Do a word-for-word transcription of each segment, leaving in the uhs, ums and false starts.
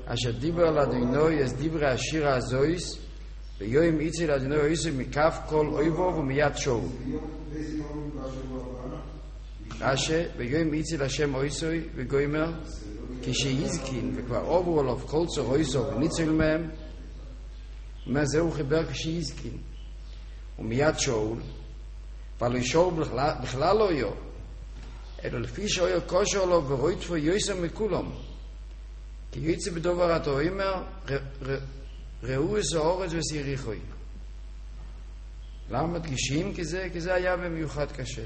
אשר דיבר על אדוני יש דיבר השיר הזויס ויום יצל אדוני יוסף מכף כל אויבו ומיד שאול אשר ויום יצל השם אויסוי וגוימר כשיזקין וכבר עוברו עליו כל צור אויסו וניצל מהם מה זהו חיבר כשיזקין ומיד שאול אבל שאול בכלל לא יו אלא לפי שאול כושר לו ורויטפו יוסף מכולם כי יצא בדובר התורה אומר ראו את האורץ וסיריחוי. למה מדגישים? כי זה, כי זה היה במיוחד קשה.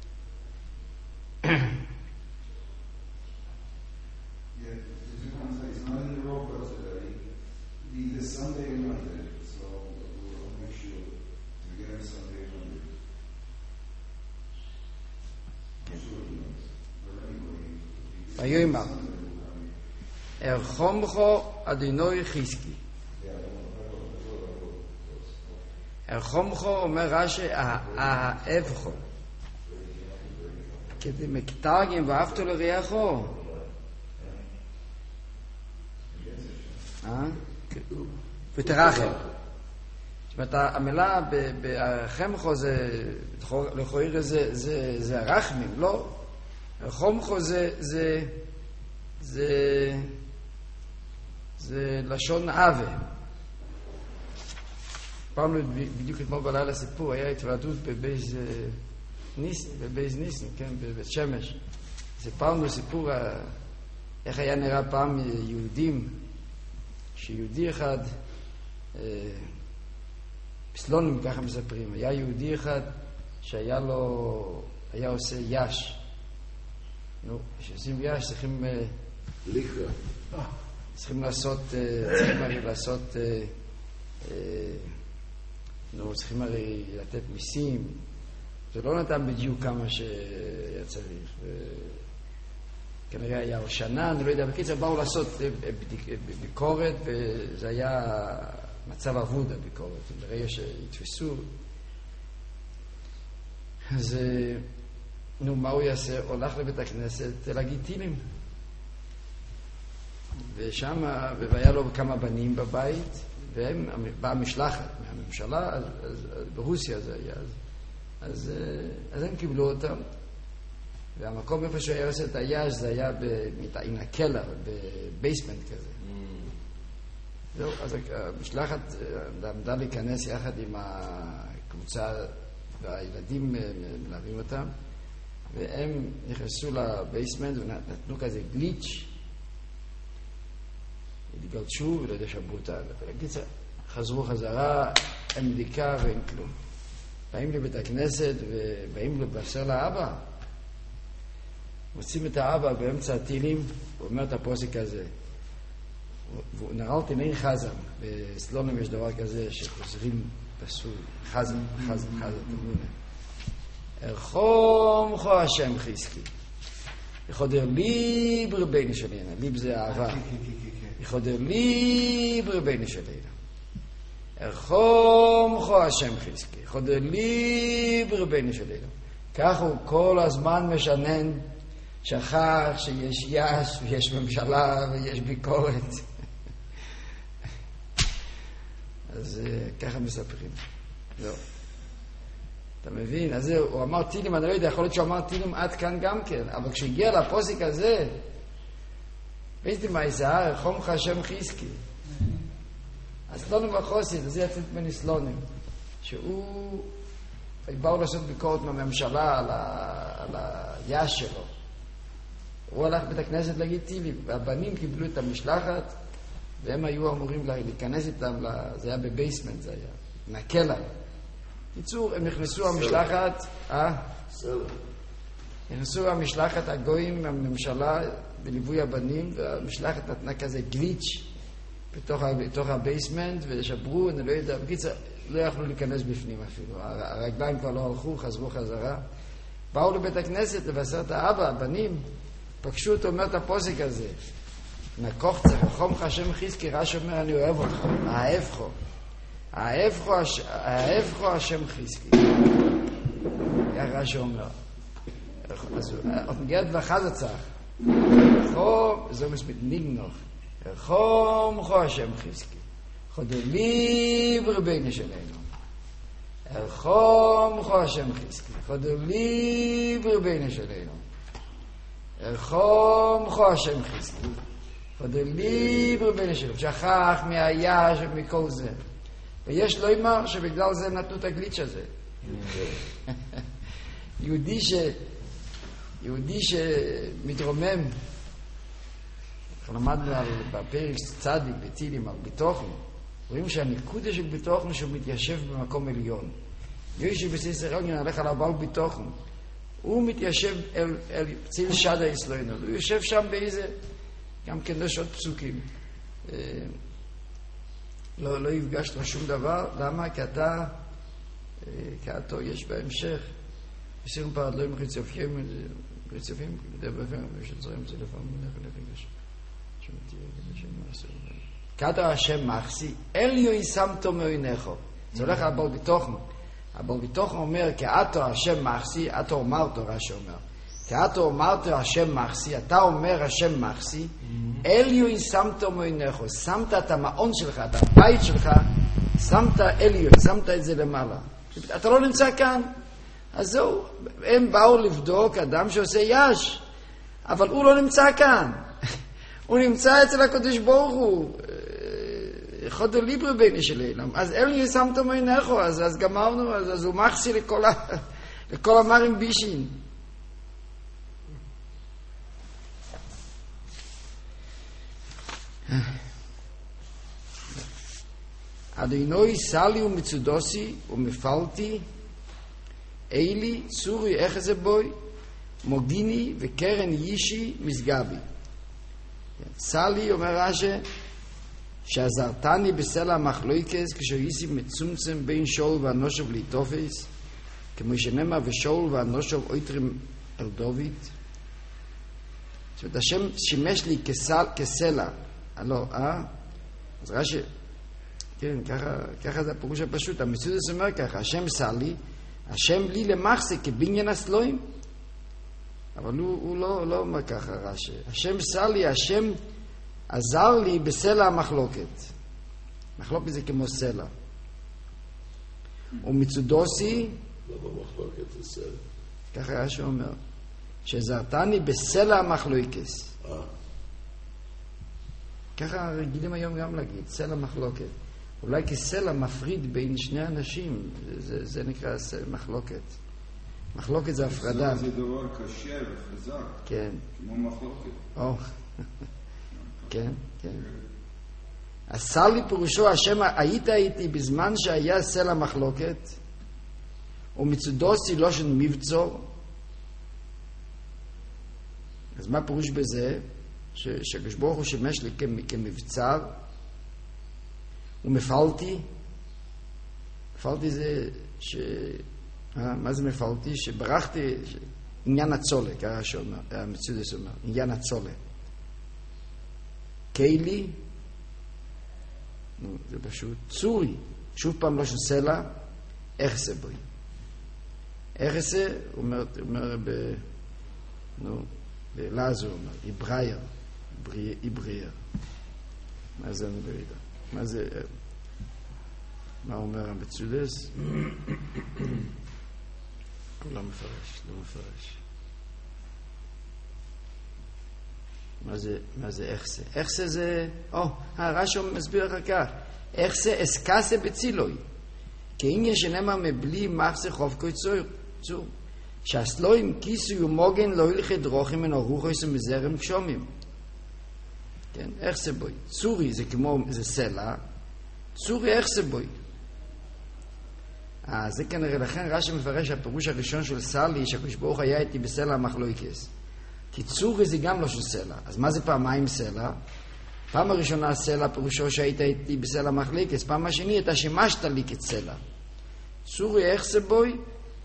ויאמר ארחומכו אדוני חזקי. ארחומכו אומר רש"י אהבכו. כדי מקטרגים ואהבת לרעך. אה? ותרחם. זאת אומרת, המילה בארחומכו זה לכאורה זה זה זה הרחמים, לא? ארחומכו זה זה זה זה לשון אהבה. פעם בדיוק אתמול בלילה סיפור, היה התוועדות בבייז ניסן, בבייז ניסן, כן, בבית שמש. סיפרנו סיפור איך היה נראה פעם יהודים, שיהודי אחד, בסלונים ככה מספרים, היה יהודי אחד שהיה לו, היה עושה יש. נו, כשעושים יש צריכים ליכה. צריכים לעשות, צריכים הרי לעשות, נו, צריכים הרי לתת מיסים. זה לא נתן בדיוק כמה שהיה צריך. כנראה היה שנה, אני לא יודע, בקיצר באו לעשות ביקורת, וזה היה מצב אבוד הביקורת. ברגע שהתפסו, אז נו, מה הוא יעשה? הולך לבית הכנסת להגיד תהילים. ושם, והיה לו כמה בנים בבית, והם באה משלחת מהממשלה, אז, אז, אז ברוסיה זה היה, אז, אז, אז הם קיבלו אותם, והמקום איפה שהוא היה עושה את היש, זה היה עם הקלר, בבייסמנט כזה. Mm. זהו, אז המשלחת עמדה להיכנס יחד עם הקבוצה, והילדים מלווים אותם, והם נכנסו לבייסמנט ונתנו כזה גליץ', התגלשו ולא יודע שבור אותה. ולקיצה, חזרו חזרה, אין בדיקה ואין כלום. באים לבית הכנסת ובאים לבשר לאבא. מוצאים את האבא באמצע התהילים, הוא אומר את הפוסק הזה. והוא נראותי מין חזם. בסלונים יש דבר כזה שחוזרים פסול. חזם, חזם, חזם, תמונה. ארחומכו השם חזקי. יחודר ליב רבינו שלנו. ליב זה אהבה. יחודר ליב רבינו שלנו. ארחומכו השם חזקי. יחודר ליב רבינו שלנו. כך הוא כל הזמן משנן, שכח שיש יש ויש ממשלה ויש ביקורת. אז ככה מספרים. זהו. אתה מבין? אז זהו, הוא אמר תהילים, אני לא יודע, יכול להיות שהוא אמר תהילים עד כאן גם כן, אבל כשהגיע לפוסק הזה, ראיתי מה יזהר, ארחומכו השם חזקי. הסלונים והחוסית, זה יצאת בני סלונים, שהוא, באו לעשות ביקורת מהממשלה על, ה... על היש שלו. הוא הלך בית הכנסת להגיד תהילים, והבנים קיבלו את המשלחת, והם היו אמורים להיכנס איתם, זה היה בבייסמנט, זה היה, מהקלע. קיצור, הם נכנסו המשלחת, אה? נכנסו המשלחת הגויים מהממשלה בליווי הבנים, והמשלחת נתנה כזה גליץ' בתוך, בתוך הבייסמנט, ושברו, אני לא יודע, בקיצור, לא יכלו להיכנס בפנים אפילו. הרגליים כבר לא הלכו, חזרו חזרה. באו לבית הכנסת לבשר את האבא, הבנים, פגשו אותו, אומר את הפוסק הזה. נקוך צריך, ארחומכו השם חזקי, רש"י אומר, אני אוהב אותך, אהבכו. אהבכו השם חזקי. כך רש"י אומר. אז עוד מגיע דבר חזצח. ארחום, זו מספיק ניגנוך. רחום חו השם חזקי, חודו ליבר בין שלנו. רחום חו השם חזקי, חודו ליבר בין שלנו. רחום חו השם חזקי, חודו ליבר בין שלנו. שכח מהיש ומכל זה. ויש לו אמר שבגלל זה נתנו את הגליץ' הזה. יהודי ש... יהודי שמתרומם, אנחנו למדנו בפרק צדיק, בצילים, על ביטוחן, רואים שהנקודה של ביטוחן שהוא מתיישב במקום עליון. יושי בסיסר עליון הלך על הבעל ביטוחן, הוא מתיישב אל, אל ציל שדה יסלוינו, הוא יושב שם באיזה, גם כן יש עוד פסוקים. לא, לא יפגש לו שום דבר, למה? כי אתה, כאתו יש בהמשך, יסירו פעד לא עם חיצופים, חיצופים, כדי בפעם, ושצריכים זה לפעמים מלך לפגש. שמתי יגיד השם מעשר. כאתו השם מחסי, אליו ישמתו מעינךו. זה הולך על בל ביטוחן. הבל ביטוחן אומר, כאתו השם מחסי, אתו אומרתו, רש"י אומר. כאתו אומרתו השם מחסי, אתה אומר השם מחסי, אליו ישמתו מעינךו. שמת את המעון שלך, את הבית שלך, שמת אליו, שמת את זה למעלה. אתה לא נמצא כאן. אז זהו, הם באו לבדוק אדם שעושה יש, אבל הוא לא נמצא כאן. הוא נמצא אצל הקדוש ברוך הוא. חודו ליבר בין שלנו. אז אלי שמתו מעינךו, אז, אז גמרנו, אז, אז הוא מחסי לכל, ה, לכל המרים בישין. אדינוי סלי ומצודוסי ומפלתי אילי צורי איך זה בוי מוגיני וקרן ישי מסגבי. סלי אומר רש"י שעזרתני בסלע המחלוקת כשהייתי מצומצם בין שאול ואנושיו ליטופס, כמו שנאמר ושאול ואנושיו אויטרים אל דוד. זאת אומרת, השם שימש לי כסל, כסלע. הלא, אה? אז רש"י, כן, ככה, ככה זה הפירוש הפשוט. המציאות אומר ככה, השם סלי, השם לי למחסה כבניין הסלואים. אבל הוא, הוא לא, לא אומר ככה רש"י. השם סלי, השם עזר לי בסלע המחלוקת. מחלוקת זה כמו סלע. ומצודוסי, לא במחלוקת זה סלע. ככה רש"י אומר, שעזרתני בסלע המחלוקת. אה. ככה רגילים היום גם להגיד, סלע מחלוקת. אולי כסלע מפריד בין שני אנשים, זה, זה נקרא מחלוקת. מחלוקת זה הפרדה. זה דבר קשה וחזק. כן. כמו מחלוקת. או. כן, כן. עשה לי פירושו השם, היית איתי בזמן שהיה סלע מחלוקת, ומצודוסי לא של מבצור. אז מה פירוש בזה? שהקדוש ברוך הוא שימש לי כמבצר, ומפלתי. מפלתי זה ש... מה זה מפלתי? שברחתי, עניין הצולה, ככה שאומר, המצודס אומר, עניין הצולה. קיילי, נו, זה פשוט, צורי, שוב פעם לא של סלע, איך זה בוי. איך זה, הוא אומר, אומר ב... נו, בלעזו, הוא אומר, איברייר, איברייר. מה זה אני לא יודע? מה זה, מה אומר המצודס? לא מפרש, לא מפרש. מה זה, מה זה איך זה? איך זה זה, או, הרש"י מסביר אחר כך, איך זה אסקסה בצילוי, כי אם יש נאמר מבלי מחסה חופקוי צור, שהסלואים כיסוי ומוגן לא הלכי דרוכים מן הרוחוס ומזרם גשומים. כן, איך זה בוי? צורי זה כמו, זה סלע, צורי איך זה בוי? אה, זה כנראה, לכן רש"י מפרש הפירוש הראשון של סלי, שהקדוש ברוך היה איתי בסלע המחלוקת. כי צורי זה גם לא של סלע. אז מה זה פעמיים סלע? פעם הראשונה סלע פירושו שהיית איתי בסלע המחלוקת, פעם השני אתה שימשת לי כסלע. צורי איך זה בוי?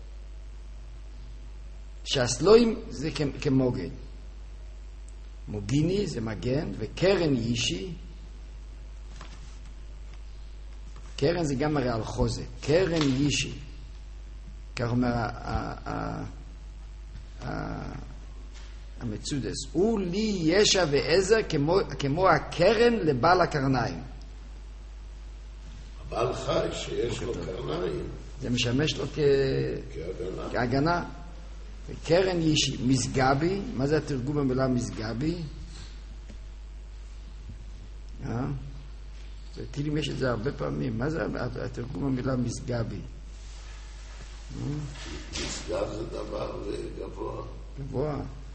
שהסלואים זה כמוגן. מוגיני זה מגן, וקרן ישי. קרן זה גם הרי על חוזה. קרן ישי. כך אומר המצודס, הוא לי ישע ועזר כמו, כמו הקרן לבעל הקרניים. הבעל חי שיש לו קרניים. זה משמש לו כ... כהגנה. כהגנה. וקרן יש מסגבי, מה זה התרגום במילה מסגבי? אה? בטילים יש את זה הרבה פעמים. מה זה התרגום במילה מסגבי? מסגב זה דבר גבוה. גבוה.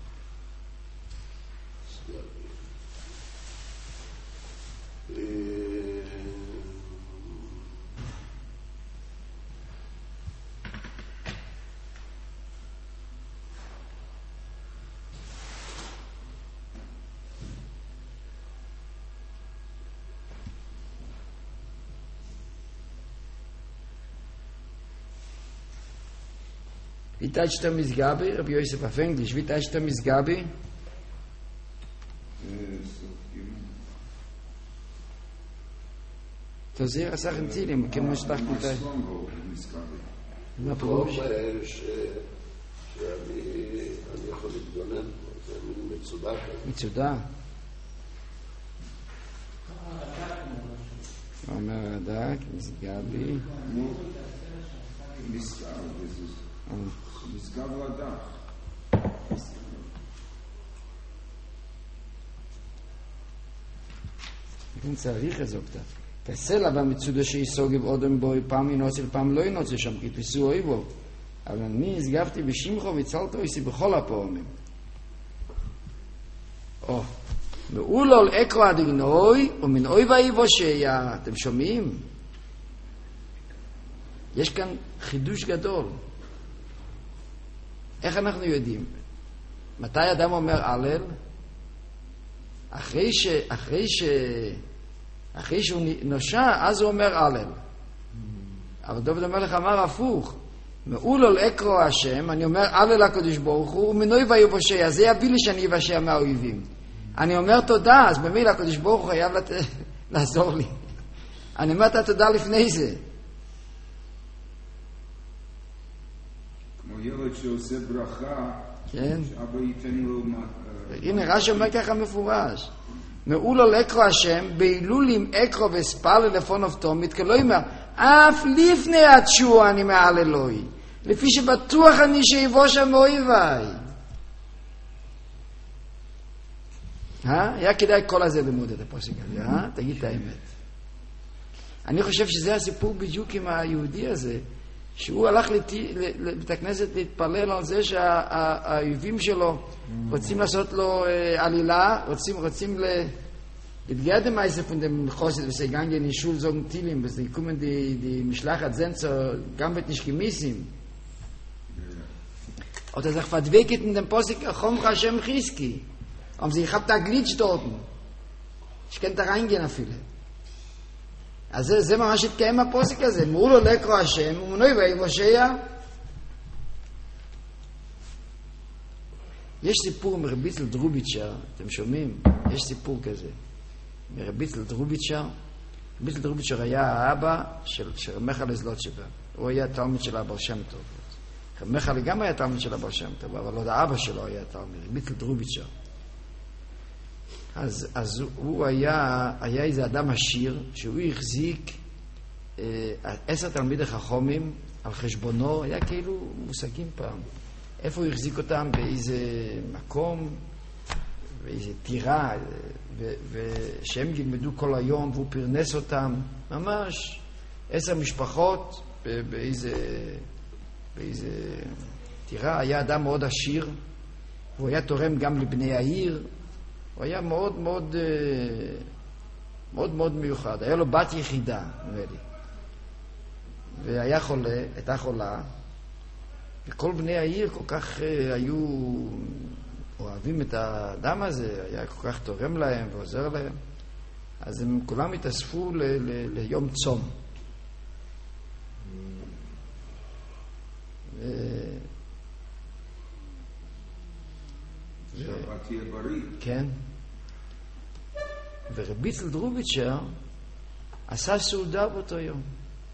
Wie teitscht der Misgabi? Rabbi Yosef auf Englisch. Wie teitscht der Misgabi? Das ist ja Sache im Ziel. Man kann nicht dachten, dass... מה פירוש? שאני יכול להתגונן, זה מין מצודה כזה. מצודה? אומר הדק, מסגבי. מסגב, מסגב לדח. כן צריך את זה קצת. כסלע במצודה שיסוגב אודם בו פעם ינוצל פעם לא ינוצל שם כי תפיסו אויבו. אבל אני הסגבתי בשמחו והצלתו איסי בכל הפעמים. או, מאולול אקרו הדגנוי ומן אוי ואיבו שיה. אתם שומעים? יש כאן חידוש גדול. איך אנחנו יודעים? מתי אדם אומר הלל? אחרי ש... אחרי ש... אחרי שהוא נושע, אז הוא אומר הלל. אבל דוד המלך אמר הפוך. מאולול אקרו השם, אני אומר הלל הקדוש ברוך הוא, ומנוי ויבושע, זה יביא לי שאני אבשע מהאויבים. אני אומר תודה, אז במילה הקדוש ברוך הוא חייב לת... לעזור לי. אני אומר את התודה לפני זה. כמו ילד שעושה ברכה, כן. שאבא ייתן לו... הנה, רש"י אומר ככה מפורש. מאולול אקרו השם, בהילולים אקרו וספל לפון אופתום, מתכלו אומר, אף לפני התשוע אני מעל אלוהי, לפי שבטוח אני שיבוש המאויביי. אה? היה כדאי כל הזה למוד את הפוסק הזה, אה? תגיד את האמת. אני חושב שזה הסיפור בדיוק עם היהודי הזה, שהוא הלך לבית הכנסת להתפלל על זה שהאויבים שלו רוצים לעשות לו עלילה, רוצים, רוצים להתגעד עם איזה von dem Chosid, was sie gegangen in die Schule sagen Tilim, was die kommen die, die Mischlachat sind so gambet nicht gemissim. Oder sich verdwickelt in dem Posik Chom Hashem Chiski. Und sie, ich hab da Glitsch dort. Ich kann da reingehen auf viele. אז זה, זה ממש התקיים הפוסק הזה. מאולול אקרו השם, ומנוי ויבושע. יש סיפור מרביצל דרוביצ'ר, אתם שומעים? יש סיפור כזה. מרביצל דרוביצ'ר. רביצל דרוביצ'ר היה האבא של, של רמחל זלוטשבר. הוא היה תלמיד של הבר שם טוב. רמחל גם היה תלמיד של הבר שם טוב, אבל עוד האבא שלו היה תלמיד. רביצל דרוביצ'ר. אז, אז הוא היה, היה איזה אדם עשיר, שהוא החזיק אה, עשר תלמידי חכמים על חשבונו, היה כאילו מושגים פעם. איפה הוא החזיק אותם? באיזה מקום, באיזה טירה, ו, ושהם ילמדו כל היום, והוא פרנס אותם, ממש עשר משפחות באיזה, באיזה טירה. היה אדם מאוד עשיר, והוא היה תורם גם לבני העיר, הוא היה מאוד מאוד מאוד מאוד מיוחד. היה לו בת יחידה, נראה לי. והיה חולה, הייתה חולה, וכל בני העיר כל כך היו אוהבים את האדם הזה, היה כל כך תורם להם ועוזר להם. אז הם כולם התאספו ל- ל- ליום צום. ו... שהבת תהיה בריא. כן. ורביצל דרוביצ'ר עשה סעודה באותו יום.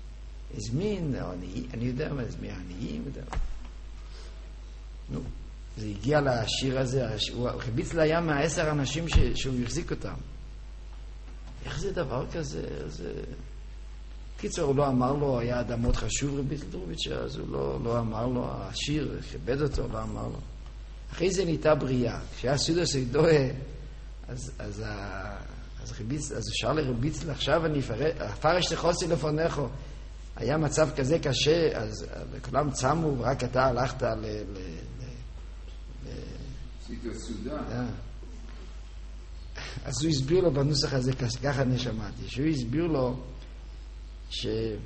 הזמין, אני, אני יודע מה, הזמין עניים, יודע. נו, זה הגיע לשיר הזה, הוא הרביץ לה היה מהעשר אנשים ש, שהוא החזיק אותם. איך זה דבר כזה? זה... קיצור, הוא לא אמר לו, היה אדם מאוד חשוב רבי זלטרוביץ', אז הוא לא, לא אמר לו, השיר, כבד אותו, לא אמר לו. אחרי זה נהייתה בריאה. כשהיה סודו סוידואה, אז, אז, אז, רביץ, אז אפשר לרביץ לה, עכשיו אני אפרש לחוסי לפונךו. היה מצב כזה קשה, אז כולם צמו, ורק אתה הלכת ל... ל, ל עשית סודה. אז הוא הסביר לו בנוסח הזה, ככה אני שמעתי, שהוא הסביר לו ש...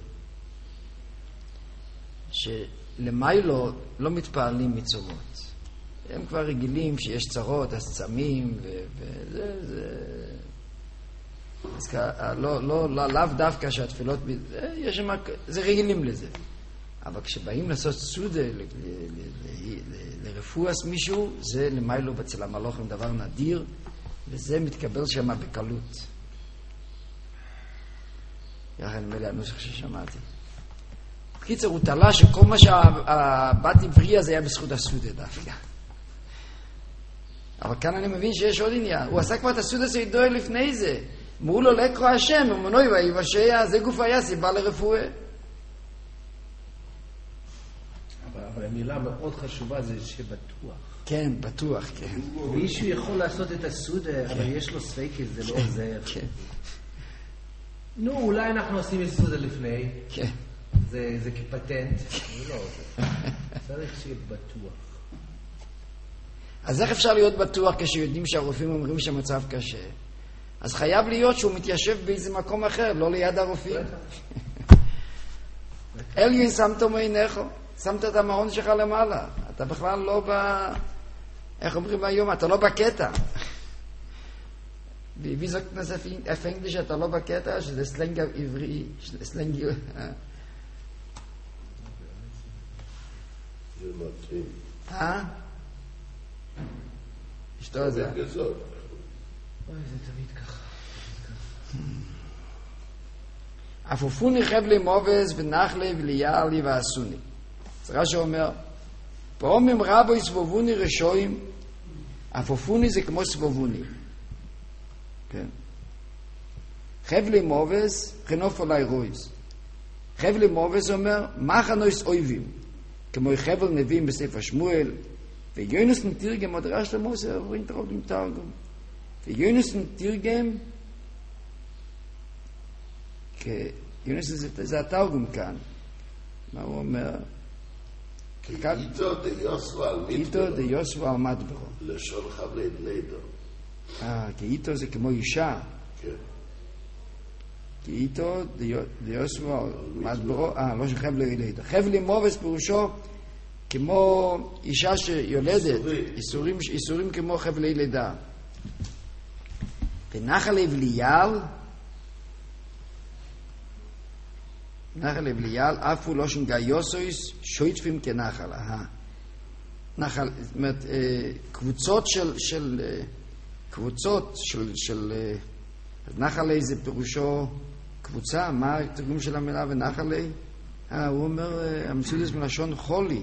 שלמיילו לא מתפעלים מצורות. הם כבר רגילים שיש צרות, אז צמים, ו... וזה... זה... אז כ... לא, לא, לא, לאו דווקא שהתפילות... זה, יש שם... זה רגילים לזה. אבל כשבאים לעשות סודה ל... ל... ל... ל... לרפואס מישהו, זה למיילו בצל המלוכים דבר נדיר, וזה מתקבל שם בקלות. יחד עם אלה הנוסח ששמעתי. בקיצר, הוא תלה שכל מה שהבת עברי הזה היה בזכות הסודה דווקא. אבל כאן אני מבין שיש עוד עניין. הוא עשה כבר את הסודה סיידוי לפני זה. אמרו לו לקרוא השם, אמונוי ויבשע, זה גוף היה סיבה לרפואה. אבל, אבל המילה מאוד חשובה זה שבטוח. כן, בטוח, כן. מישהו יכול לעשות את הסודה, אבל יש לו ספקי, זה לא עוזר. כן. נו, אולי אנחנו עושים את סודה לפני. כן. זה, זה כפטנט. זה לא עוזר. צריך שיהיה בטוח. אז איך אפשר להיות בטוח כשיודעים שהרופאים אומרים שהמצב קשה? אז חייב להיות שהוא מתיישב באיזה מקום אחר, לא ליד הרופאים. אליין שמת מעינך, שמת את המעון שלך למעלה. אתה בכלל לא ב... איך אומרים היום? אתה לא בקטע. wie sagt man das auf Englisch? אתה לא בקטע, שזה סלנג עברי, סלנג... זה מתאים. אה? אשתו זה. אוי, זה תמיד ככה. אפופוני חבלי מובס ונחלי וליאלי ועשוני. זה רש"י אומר, פעמים רבו סבובוני רשועים, אפופוני זה כמו סבובוני. כן. חבלי מובס, חנוף עלי רויס. חבלי מובס אומר, מחנויס אויבים, כמו חבל נביאים בספר שמואל, ויונס נתרגם, עוד רש"י למוסר, עוברים תרגום תרגום. ויונס נתרגם, יונס זה התרגום כאן. מה הוא אומר? כי איתו דיוסו על מדברו. איתו דיוסו על מדברו. לשון חבלי בלידו. אה, כי איתו זה כמו אישה. כן. כי איתו דיוסו על מדברו. אה, לא שחבלי בלידו. חבלי מובס פירושו כמו אישה שיולדת. איסורים, איסורים כמו חבלי לידה. ונחל אבליאל, נחל אבליאל, אף הוא לא שנגיוסויס, שויטפים כנחל. אהה. נחל, זאת אומרת, קבוצות של, של, קבוצות של, של, נחלי זה פירושו קבוצה, מה התרגום של המילה ונחלי? אה, הוא אומר, המסודס מלשון חולי.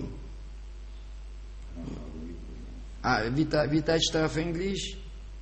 אה, ויתה אצטרף אנגליש?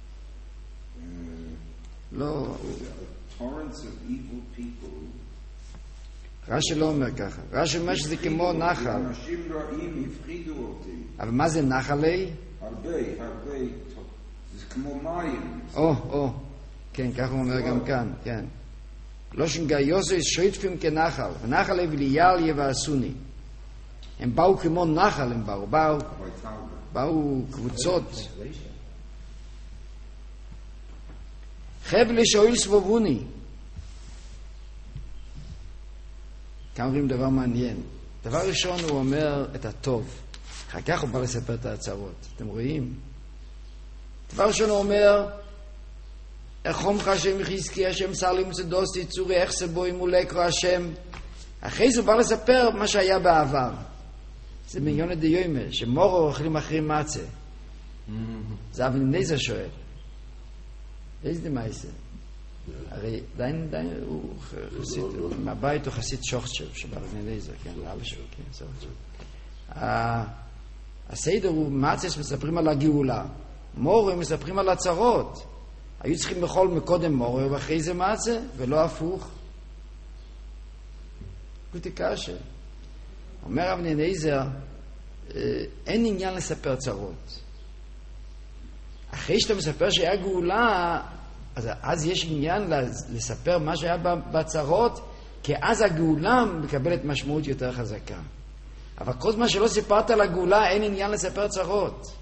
לא. Torrents of evil people. רש"י לא אומר ככה. רש"י אומר שזה כמו נחל. אנשים רעים הפחידו אותי. אבל מה זה נחלי? הרבה, הרבה. זה כמו מים. או, או. כן, ככה הוא אומר גם כאן, כן. לא שנגיוסויס שויטפים כנחל. ונחל אבליאל יבעסוני. הם באו כמו נחל, הם באו. באו, באו קבוצות. חבלי שואל סבובוני. כאן אומרים דבר מעניין. דבר ראשון הוא אומר את הטוב. אחר כך הוא בא לספר את ההצהרות. אתם רואים? דבר ראשון הוא אומר, איך חומך השם יחזקי, השם סר למצדוסי, צורי איך סבוי מולקרו השם. אחרי זה הוא בא לספר מה שהיה בעבר. זה מיליון דיומה, שמורו אוכלים אחרים מצה. זה אבן ניזה שואל. איזה דמייסה? הרי דיין, דיין, הוא חסיד, מהבית הוא חסיד שוחצ'ב, שבאבן ניזה, כן, לאבא שלו, כן, סבא שלו. הסדר הוא מצס מספרים על הגאולה, מורה מספרים על הצרות. היו צריכים לאכול מקודם מורה ואחרי זה מצה, ולא הפוך. גותי קשה. אומר רב אליעזר, אין עניין לספר צרות. אחרי שאתה מספר שהיה גאולה, אז, אז יש עניין לספר מה שהיה בצרות, כי אז הגאולה מקבלת משמעות יותר חזקה. אבל כל זמן שלא סיפרת על הגאולה, אין עניין לספר צרות.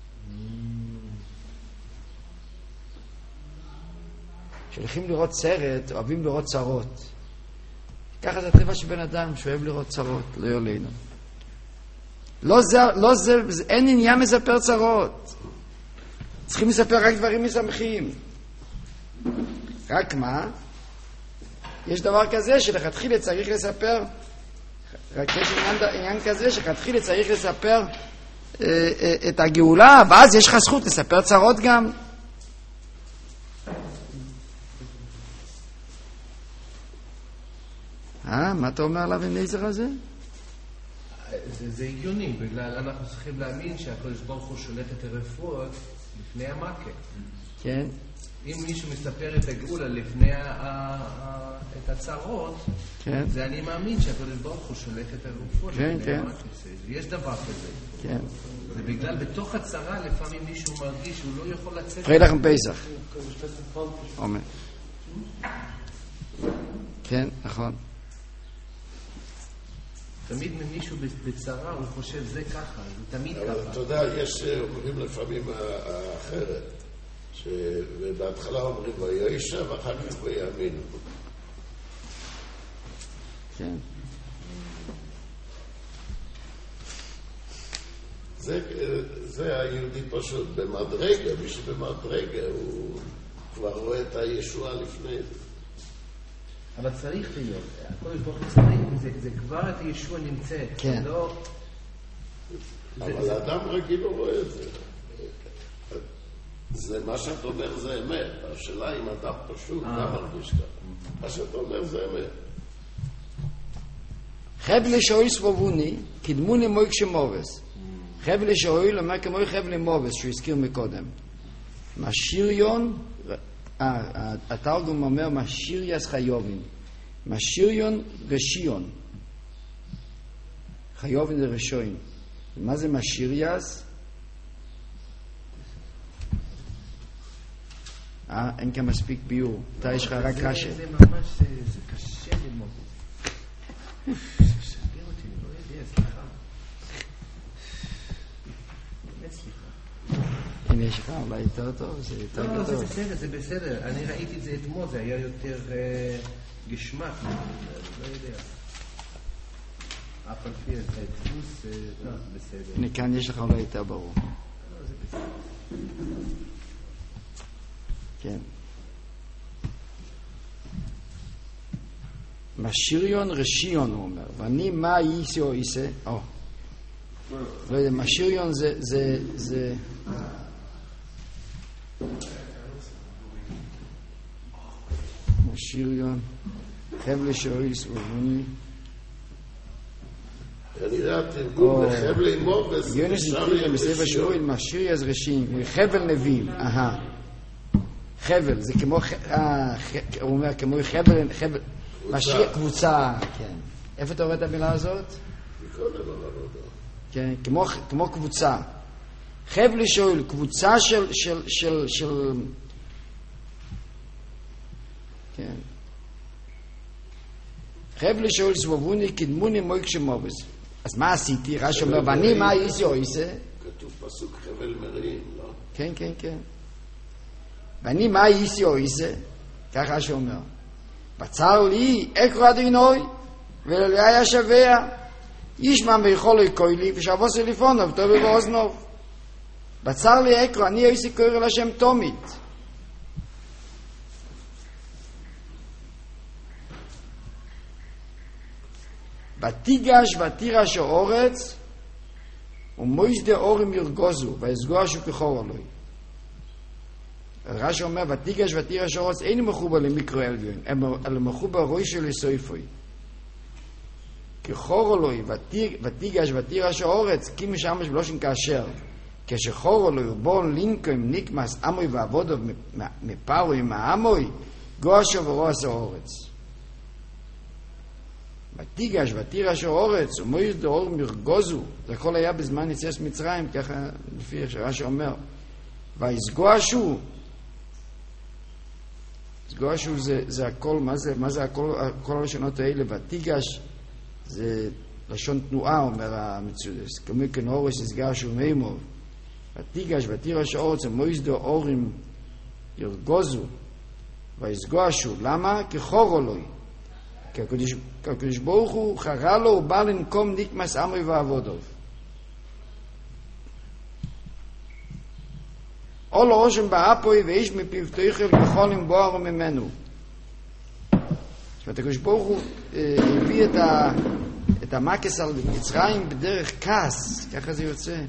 כשהולכים לראות סרט, אוהבים לראות צרות. ככה זה הטבע של בן אדם, שאוהב לראות צרות, לא יולינו. לא זה, לא זה, אין עניין לספר צרות. צריכים לספר רק דברים משמחים. רק מה? יש דבר כזה שלכתחילה צריך לספר, רק יש עניין, עניין כזה שלכתחילה צריך לספר אה, אה, את הגאולה, ואז יש לך זכות לספר צרות גם. אה, מה אתה אומר עליו אליעזר הזה? זה, זה הגיוני, בגלל אנחנו צריכים להאמין שהקדוש ברוך הוא שולט את הרפואות לפני המכה. כן. אם מישהו מספר את הגאולה לפני ה, ה, ה, את הצרות, כן. זה אני מאמין שהקדוש ברוך הוא שולט את הרפואות כן, לפני כן. המכה. יש דבר כזה. כן. זה בגלל בתוך הצרה לפעמים מישהו מרגיש שהוא לא יכול לצאת. פרידך מפסח. אומר. כן, נכון. תמיד ממישהו בצרה הוא חושב זה ככה, זה תמיד ככה. אבל אתה יודע, יש אומרים לפעמים אחרת, שבהתחלה אומרים וישע ואחר כך ויאמינו. כן. זה, זה היהודי פשוט, במדרגה, מי שבמדרגה הוא כבר רואה את הישועה לפני זה. אבל צריך להיות, הקודש ברוך הוא צריך, זה, זה כבר את הישוע נמצאת. כן. לא... אבל זה, האדם זה... רגיל לא רואה את זה. זה מה שאת אומר זה אמת. השאלה אם אדם פשוט גם מרגיש ככה. מה שאת אומר זה אמת. חבלי שאוי סבובוני, קדמוני מוי כשמובס. חבלי שאוי אומר כמו חבלי מובס, שהוא הזכיר מקודם. משיריון, התרגום אומר משיריאס חיובין. משיריון רשיון. חיובין זה רשוין. מה זה משיריאס? אה, אין כאן מספיק ביור. אתה יש לך רק קשה. זה ממש, זה קשה ללמוד. שגר אותי, לא יודע, סליחה. באמת סליחה. הנה יש לך אולי יותר טוב, זה יותר גדול. לא, זה בסדר, זה בסדר. אני ראיתי את זה אתמול, זה היה יותר גשמק. לא יודע. אף על פי את הדפוס, לא, זה בסדר. הנה כאן יש לך אולי יותר ברור. לא, זה בסדר. כן. משיריון רשיון הוא אומר, ואני מה איסי או איסה? או. לא יודע, משיריון זה, זה, זה... משיריון, חבלי שאויס ובוני. אני יודע, תרגום לחבלי מובס. יונס נתחיל בספר שבועי, משירי אז רשים, חבל נביאים, אהה. חבל, זה כמו, הוא אומר, כמו חבל, חבל, משיר, קבוצה, כן. איפה אתה רואה את המילה הזאת? מקודם על עבודה. כן, כמו, כמו קבוצה. חבלי שואל, קבוצה של, של, של, של, כן. חבלי שואל סבובוני, קדמוני מוי כשמובס. אז מה עשיתי? רש"י אומר, ואני מה איסי או איסה? כתוב פסוק חבל מרעים, לא? כן, כן, כן. ואני מה איסי או איסה? ככה שאומר. בצר לי, אקרא אדינוי, ולא היה שבע. ישמע ויכול לקוי לי, ושבוס לפונו, וטוב באוזנוב. בצר לי אקרא, אני איסי קורא אל השם תומית. בתיגש ותירש האורץ, ומויס דה אורים ירגוזו, ויסגוע שכחור עלוי. רש"י אומר, ותיגש ותירש האורץ, אין מחובר למיקרו עליון, אלא מחובר ראש של סויפוי. כחור אלוהי ותיגש ותירש האורץ כי משמש בלושן כאשר כשחור אלוהי בון לינקוים ניקמס עמוי ועבודו מפרוי מהעמוי גושו ורועס האורץ ותיגש ותירש האורץ ומויז דאור מרגוזו זה הכל היה בזמן יציאת מצרים ככה לפי איך שרש"י אומר ויסגושו סגושו זה, זה הכל, מה זה, מה זה הכל, כל הלשונות האלה, ותיגש זה לשון תנועה, אומר המצודס, כמו כנורס יסגשו מימו, ותיגש ותירש האורץ, ומויזדו אורים ירגוזו, ויסגושו, למה? כחור אלוהי, כי הקדוש ברוך הוא חרה לו, הוא בא לנקום נקמס עמוי ועבודו. או לא רושם באפוי ואיש מפיו תויכל כחולים בוער ממנו. זאת אומרת, הקדוש ברוך הוא הביא את, ה, את המקס על מצרים בדרך כעס, ככה זה יוצא.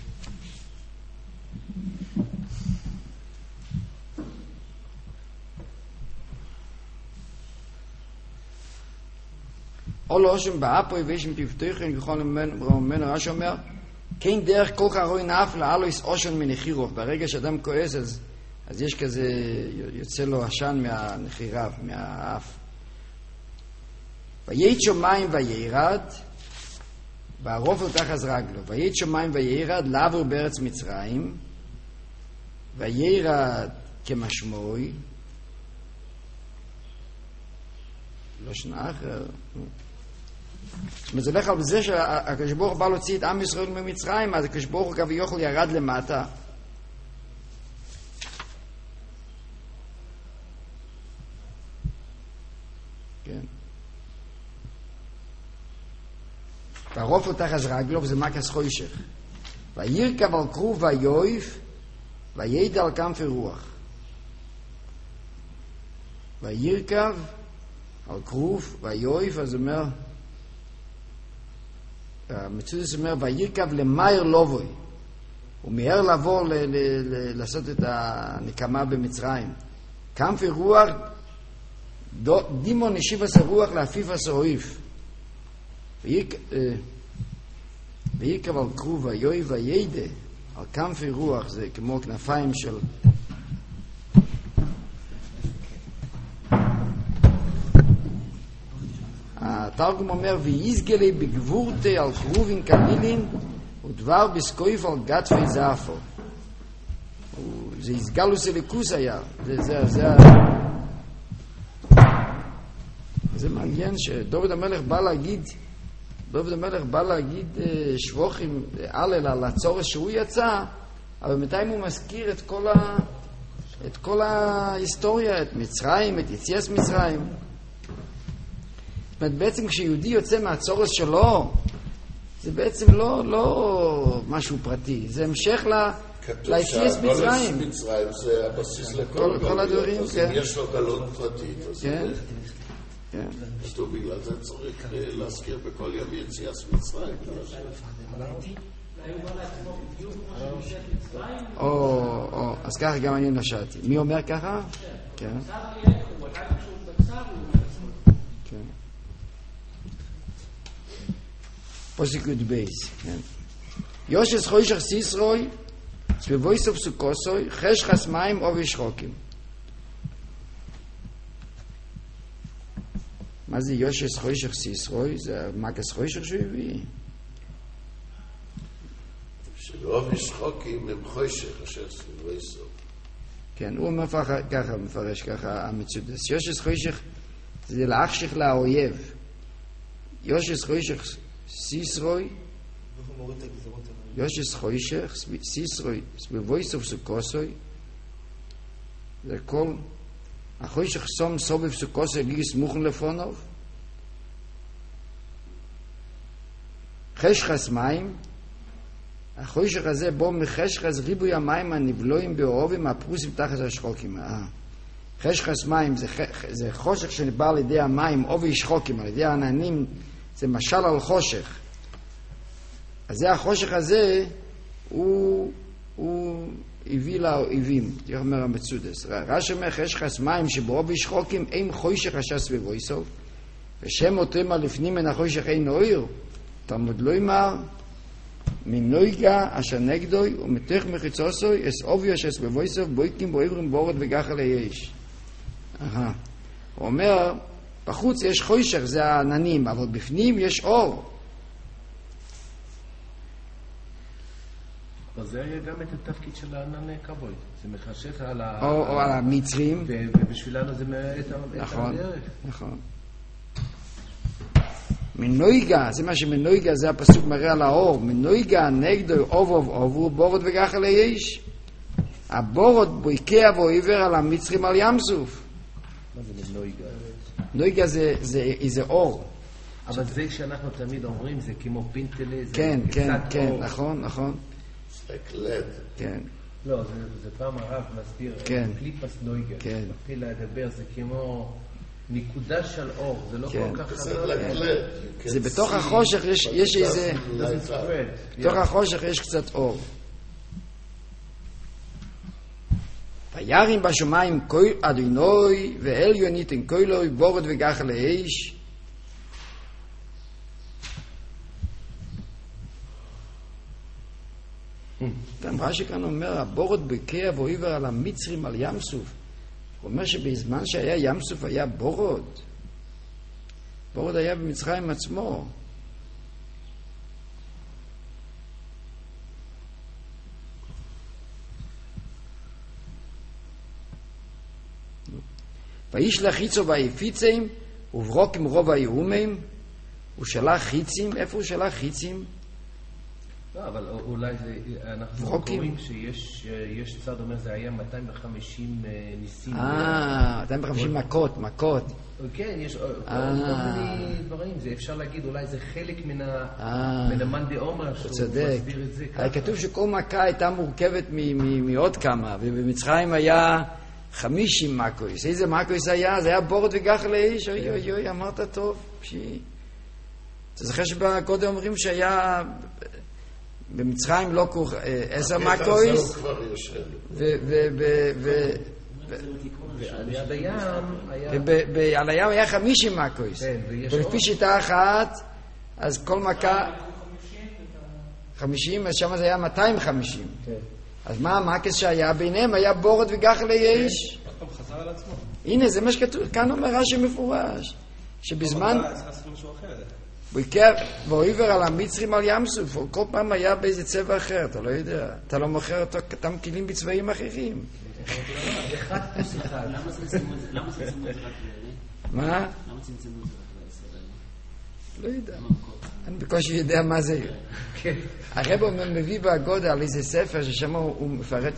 או לא רושם באפוי ואיש מפיו תויכל כחולים ממנו. רש"י אומר, כן דרך כל חרוי נפלה, אלו יש אושן מנחירוב. ברגע שאדם כועס, אז, אז יש כזה, יוצא לו עשן מהנחיריו, מהאף. וייט שומיים ויירד, והרופל תחת רגלו. וייט שומיים ויירד, לעבור בארץ מצרים, ויירד כמשמעוי, לא שנה אחר, זאת אומרת, זה הולך על זה שהקדוש ברוך הוא בא להוציא את עם ישראל ממצרים, אז הקדוש ברוך הוא כביכול ירד למטה. כן. והרופל תחת רגלו, וזה מקס חוישך. וירכב על כרוב ויואף, וידע על כנפי רוח. וירכב על כרוב ויואף, אז אומר, המצודס אומר, וירכב למאיר לובוי. הוא מהר לעבור ל- ל- ל- לעשות את הנקמה במצרים. כנפי רוח, דימון נשיב עשה רוח להפיף עשה אויף. וירכב על כרוב ויואף וידע על כנפי רוח, זה כמו כנפיים של... התרגום אומר, ויסגלי בגבורתי על כרובין קלילין, ודבר בסקויף על גטפי זעפו. זה הסגלוס אליקוס היה. זה, זה, זה, זה מעניין שדוד המלך בא להגיד, דוד המלך בא להגיד שבוכים, הלל על הצורס שהוא יצא, אבל בינתיים הוא מזכיר את כל, ה, את כל ההיסטוריה, את מצרים, את יציאת מצרים. זאת אומרת, בעצם כשיהודי יוצא מהצורס שלו, זה בעצם לא, לא משהו פרטי, זה המשך ליציאת מצרים. כל מצרים זה הבסיס לכל כל, כל הדברים, כן. אם יש לו גלות פרטית, אז כן. זה... כן. אז בגלל זה צריך להזכיר בכל יום יציאת מצרים. או, או, אז ככה גם אני נשאתי. מי אומר ככה? כן. כן. פוסק י' בייס, כן. יושס חוישך סיסרוי, סביבויסוף סוכוסוי, חש חס מים או וישרוקים. מה זה יושס חוישך סיסרוי? זה מקס חוישך שהוא הביא. שלא וישרוקים הם חוישך אשר סביבויסוף. כן, הוא ככה, מפרש ככה המצודס. יושס חוישך זה להחשיך לאויב. יושס חוישך סיסרוי, יושס חוישך סיסרוי סביבויסוף סוכוסוי, זה כל החוישך סום סובב סוכוסוי גיס מוכן לפונוב, חשכס מים, החוישך הזה בו מחשכס ריבוי המים הנבלויים בעורבים הפרוסים תחת השחוקים. חשכס מים זה, זה חושך שנבע על ידי המים או וישחוקים, על ידי העננים, זה משל על חושך. אז זה החושך הזה, הוא, הוא הביא לאויבים, תראה אומר המצודס. רש"י אומר, חשכס מים שבו וישחוקים, אין חושך אשר סביבו יסוף. ושם אותו אמר לפנים מן החושך אין אויר, תלמוד לא אמר, מנויגה אשר נגדוי ומתוך מחיצוסוי אס אוביו אס בבויסוף בויקים בויברים בורד וגחל היש. אהה. הוא אומר, בחוץ יש חושך, זה העננים, אבל בפנים יש אור. אז זה היה גם את התפקיד של הענני כבוד. זה מחשך על ה... או, או על המצרים. ובשבילנו זה את נכון, הדרך. נכון. מנויגה, זה מה שמנויגה, זה הפסוק מראה על האור. מנויגה נגדו אובוב אובו בורד וגחל היש. הבורד בויקע ואויבר על המצרים על ים סוף. מה זה מנויגה? נויגה זה, זה, זה אור. אבל זה שאנחנו תמיד אומרים, זה כמו פינטלה, זה כן, כן, קצת כן, אור. נכון, נכון. הקלט. כן. לא, זה, זה פעם הרב מסביר, כן. קליפס נויגה. כן. מתחיל לדבר, זה כמו נקודה של אור, זה לא כן. כל כך זה חזק. לקלט. זה בתוך החושך יש, יש איזה, בתוך החושך יש קצת אור. וירים בשמיים קול אדינוי ואליון ייתן קולוי בורד וגחל האש. גם רש"י כאן אומר, הבורד בוקע ואויבר על המצרים על ים סוף. הוא אומר שבזמן שהיה ים סוף היה בורד. בורד היה במצרים עצמו. וישלח חיצו ויפיצים וברוק עם רוב היהומים. הוא שלח חיצים. איפה הוא שלח חיצים? לא, אבל אולי זה, אנחנו קוראים שיש יש צד אומר זה היה מאתיים וחמישים ניסים. אה, מאתיים וחמישים מכות, מכות. כן, יש כל מיני דברים, זה אפשר להגיד, אולי זה חלק מן המאן דעומר שהוא מסביר את זה ככה. כתוב שכל מכה הייתה מורכבת מעוד כמה, ובמצרים היה חמישים מכויס. איזה מכויס היה? זה היה בורד וגחל האש. אוי אוי אוי, אמרת טוב. אתה זוכר שבקודם אומרים שהיה במצרים לא כוך עשר מכויס, ועל הים ועל הים היה חמישים מכויס, ולפי שיטה אחת אז כל מכה חמישים, אז שם זה היה מאתיים וחמישים. אז מה המכס שהיה ביניהם? היה בורד וגחל האש. הנה זה מה שכתוב כאן, אומר רש"י מפורש שבזמן בוקע ואויבר על המצרים על ים סוף, כל פעם היה באיזה צבע אחר, אתה לא יודע, אתה לא מוכר אותם כלים בצבעים אחרים. אחד פוס אחד. למה צמצמו את זה? למה צמצמו את זה רק לידי? מה? למה צמצמו את זה רק לישראל? לא יודע, אני בקושי יודע מה זה. הרב מביא בהגודה על איזה ספר ששם הוא מפרט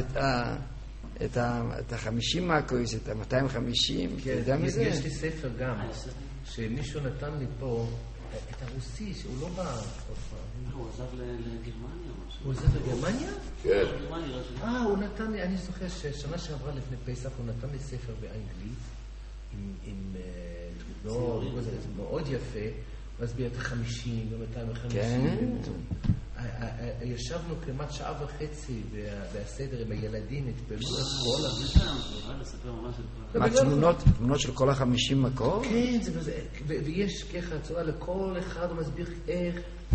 את החמישים מכויס, את המאתיים וחמישים, אתה יודע מזה? יש לי ספר גם, שמישהו נתן לי פה את הרוסי, שהוא לא בא... הוא עזב לגרמניה או משהו. הוא עזב לגרמניה? כן. אה, הוא נתן לי, אני זוכר ששנה שעברה לפני פסח הוא נתן לי ספר באנגלית עם תמונות, זה מאוד יפה, מסביר את החמישים ומאתיים וחמישים. ישבנו כמעט שעה וחצי בסדר עם הילדים, התפלו את כל מה, תמונות של כל החמישים מקור? כן, ויש ככה צורה לכל אחד, הוא מסביר איך...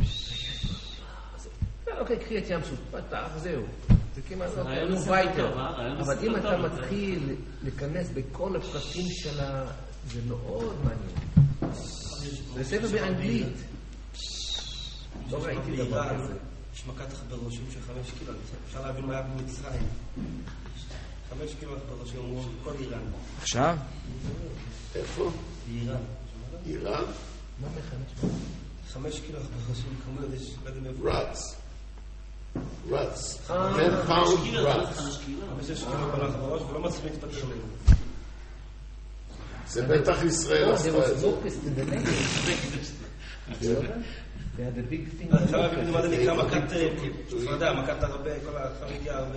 אוקיי, קחי את ים סוף, פתח, זהו. זה כמעט לא וייטר. אבל אם אתה מתחיל להיכנס בכל הפרטים שלה, זה מאוד מעניין. זה ספר באנגלית. לא ראיתי דבר כזה. יש מכת בראשים של חמש קילו, אפשר להבין מה היה במצרים. חמש קילו בראשים, אומרים, כל איראן. עכשיו? איפה? איראן. איראן? מה מחמש? חמש קילו בראשים, כמובן, יש לא יודע מאיפה. רץ. רץ. ten pound רץ. חמש קילו בלח בראש, ולא מצליחים להתפטר להם. זה בטח ישראל עשתה את זה. עכשיו להבין מה זה נקרא מכת, אתה יודע, מכת הרבה, כל החריגה הרבה.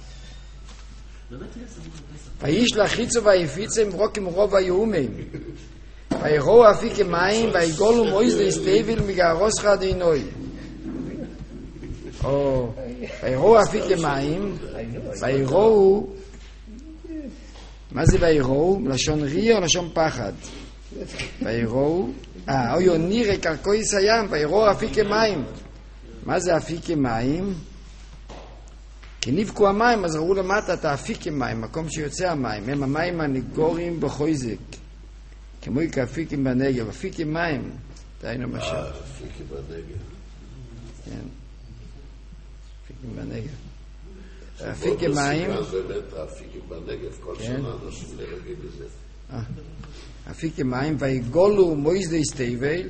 וישלח חיצו ויפיצם ברוק עם רוב היהומים. ויראו אפיק מים ויגולו מויז להסתבל מגערוסך אדינוי. או ויראו אפיק מים ויראו, מה זה ויראו? לשון ריר, לשון פחד. ויראו, אה, אוי נראה קרקויס הים, ויראו אפיקי מים. מה זה אפיקי מים? כי נבקו המים, אז ראו למטה את האפיקי מים, מקום שיוצא המים. הם המים הנגורים בחויזק. כמו כאפיקים בנגב, אפיקים מים. דהיינו משל. אה, אפיקים בנגב. כן. אפיקים בנגב. אפיקים מים. באמת האפיקים בנגב, כל שנה אנשים נהרגים בזה. אפיקים מים, ויגולו מויזדי סטייבל.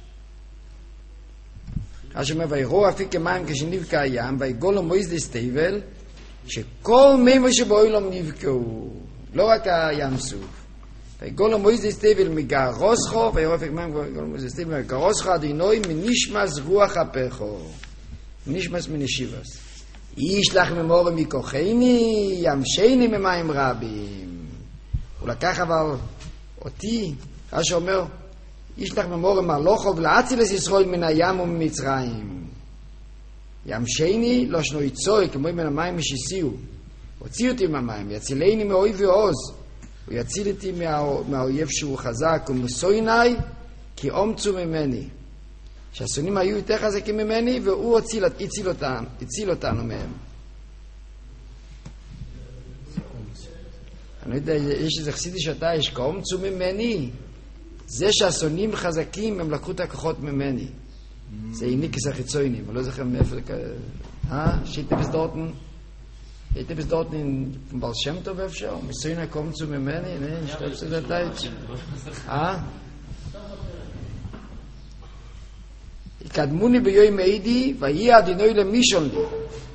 אז שאומר, ויראו אפיקים מים כשנבקע הים, ויגולו מויזדי סטייבל, שכל מימו שבאוילום נבקעו, לא רק הים סוף. ויגולו מויזדי סטייבל מגרוסחו, ויראו אפיקים מים, ויגולו מויזדי סטייבל מגרוסחו, אדינוי מנשמס רוח הפכו. מנשמס מנשיבס. ישלח ממורה מכוחני, ימשני ממים רבים. הוא לקח אבל אותי, אז שאומר, ישלח ממורה מלוכו ולהצילס ישראל מן הים וממצרים. ימשני לא שנו יצוי, כמו מן המים משיסיו. הוציא אותי מהמים, יצילני מאויב ועוז. הוא יציל אותי מהאויב שהוא חזק, ומסויני כי אומצו ממני. שהשונאים היו יותר חזקים ממני, והוא הציל, הציל, אותם, הציל אותנו מהם. אני לא יודע, יש איזה חסידי שאתה, יש כאומצו ממני. זה שהשונאים חזקים, הם לקחו את הכוחות ממני. זה איניקס החיצוינים, אני לא זוכר מאיפה זה כזה. אה? שהייתי בסדורתן, הייתי בסדורתן עם בר שם טוב אפשר? מסוינה כאומצו ממני? נה, שתף שזה דייט. אה? קדמוני ביוי מעידי, ויהיה הדינוי למישון לי.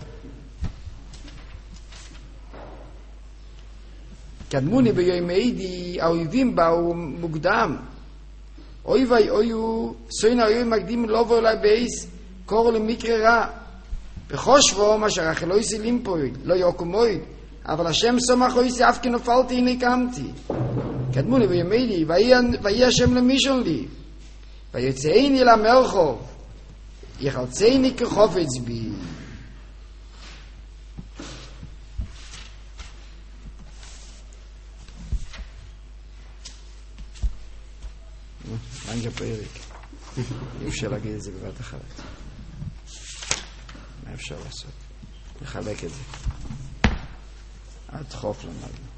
קדמוני ביוי מעידי, האויבים באו מוקדם. אוי ואי אויו, סוין האויו מקדים לא בו אולי בייס, קורו למקרה רע. בחושבו, מה שרחל לא יסילים פה, לא יוקומוי, אבל השם סומך לא יסי, אף כי נופלתי, הנה קמתי. קדמוני ביוי מעידי, ויהיה השם למישון לי. ויוצאיני למרחוב. יחלצני כחופץ בי. מה פרק? אי אפשר להגיד את זה בבת אחת. מה אפשר לעשות? לחלק את זה. עד חוף למעלה.